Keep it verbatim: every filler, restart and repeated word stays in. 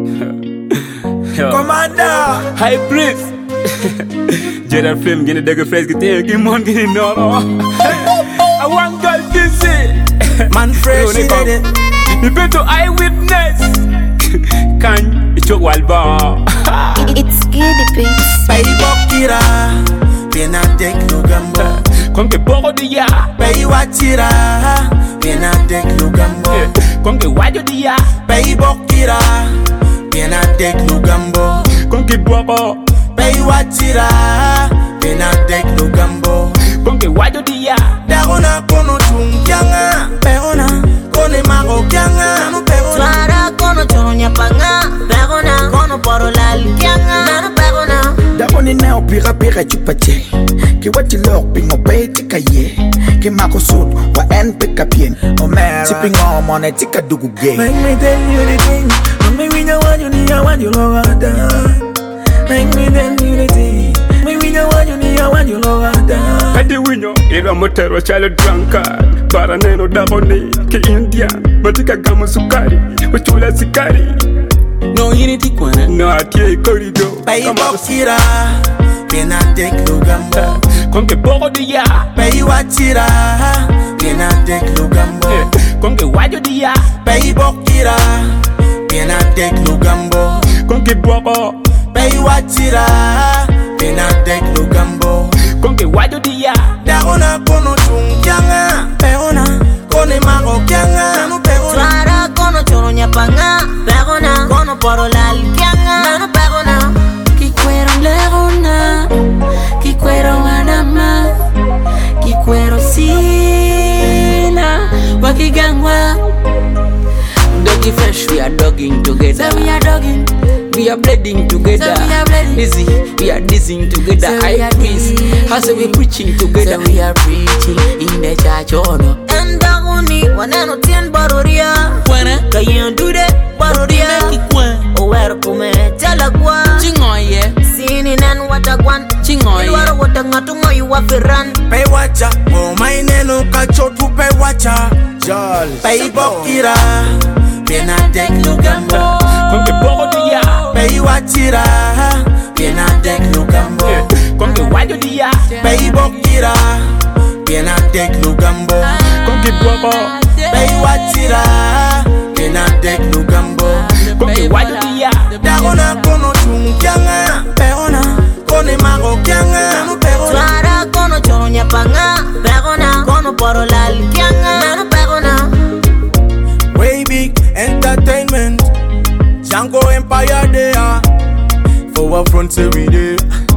Commander High Priest Jada Flame gonna dagger fresh get there give mon get no I want girl this Man fresh it You better eyewitness Can you choke wild bar It's Giddy Beats. Pay bokira Pena dek lugambo Konge boko dia Pay watira Pena dek lugambo Konge wajo dia Pay bokira Pena dek lugambo Konge boko Pay watira Pena dek lugambo Konge wajo dia Dagona kono tungyanga Perona Kone maro kyanga Twara kono choro nyapanga. Perona kono poro lal kyanga. Nano perona. Dagoni nao pira pira chupache Ki wati lok pingo pe tika ye Ki mako sud wa en pika pien Omera Sipping on money tika dugu gay Make me tell you the thing Make me know what you need, I want you love that. Make me tell you the thing Make me know what you need, I want you love that. Kadi winyo ila motero chale drunkard Bara neno dagoni ke Indian Matika gamu sukari Wachula sikari No unity kwana No atie korido Pay bokira Pena dek lugambo Konge boko dia Pay watira Pena dek lugambo Konge wajo dia Pay bokira Pena dek lugambo Konge boko Pay watira Pena dek lugambo Konge wajo dia Dagona kono tungyanga Perona Kone maro kyanga Nanu perona Twara kono choro nyapanga. Perona kono poro lal kyanga. Nano perona. Kikwero lerona, kikwero wanama, kikwero sina, wakigangwa. Doggy fresh, we are dogging together. So we are dogging, We are bleeding together. So we are bleeding. Dizzy, we are dissing together. So we I are please, dizzy. how say we preaching together? so we are preaching in the church, oh no. Endaguni waneno tien baroria. Wanna Kayen dude baroria. make it one? Ower kume chala kwa. Chingoye, Sini nan watakwan. chingoye. Ilwaro watangatu ngoyu wafiran. Pay watcha Oh my neno kachotu pay watcha Jol Pay bokira Pena dek lugambo Konge boko dia Pay watira Pena dek lugambo Konge wajo dia Pay bokira Pena dek lugambo Konge boko Pay watira Pena dek lugambo Konge wajo dia Dagona kono tungyanga Perona Kone maro kyanga Nanu perona Twara kono choro nyapanga. Perona kono poro lal kyanga. Nano perona. Way big entertainment Django Empire there For our front every day